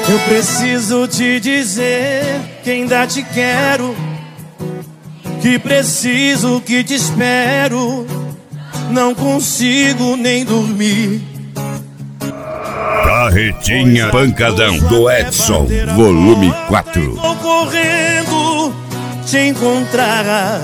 Eu preciso te dizer que ainda te quero, que preciso, que te espero. Não consigo nem dormir. Carretinha Pancadão do Edson, volume 4. Estou correndo te encontrar.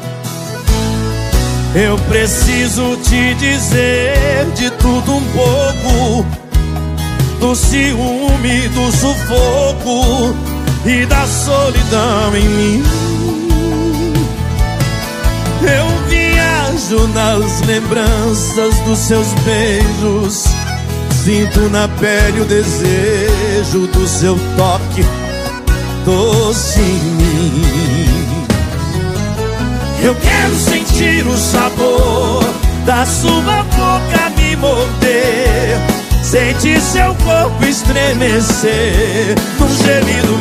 Eu preciso te dizer de tudo um pouco, do ciúme, do sufoco e da solidão em mim. Eu viajo nas lembranças dos seus beijos, sinto na pele o desejo do seu toque doce em mim. Eu quero sentir o sabor da sua boca me morder, sentir seu corpo estremecer num gemido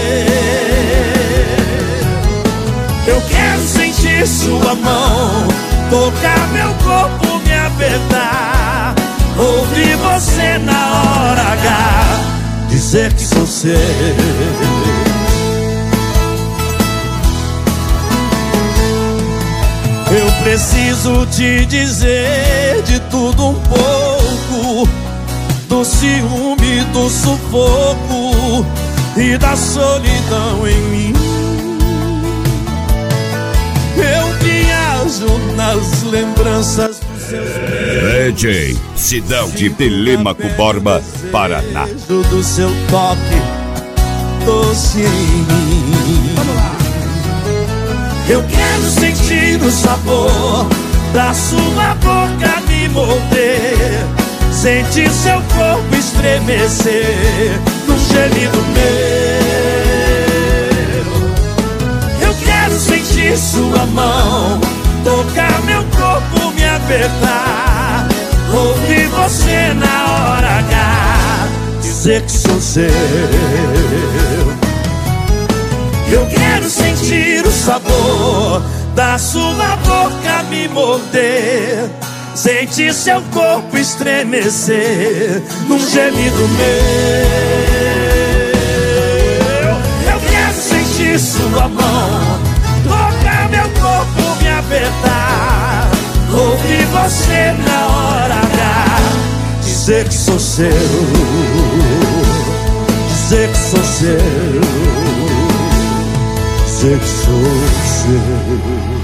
meu. Eu quero sentir sua mão tocar meu corpo, me apertar, ouvir você na hora H dizer que sou seu. Eu preciso te dizer de tudo um pouco, do ciúme, do sufoco e da solidão em mim. Eu viajo nas lembranças dos seus DJ Sidão de Telêmaco Borba, Paraná. Do seu toque doce em mim. Vamos lá. Eu quero sentir o sabor da sua boca me morder, sentir seu corpo estremecer num gemido meu. Eu quero sentir sua mão tocar meu corpo, me apertar, ouvir você na hora H dizer que sou seu. Eu quero sentir o sabor da sua boca me morder, sentir seu corpo estremecer num gemido meu. Eu quero sentir sua mão tocar meu corpo, me apertar, ouvir você na hora H dizer que sou seu, dizer que sou seu, dizer que sou seu.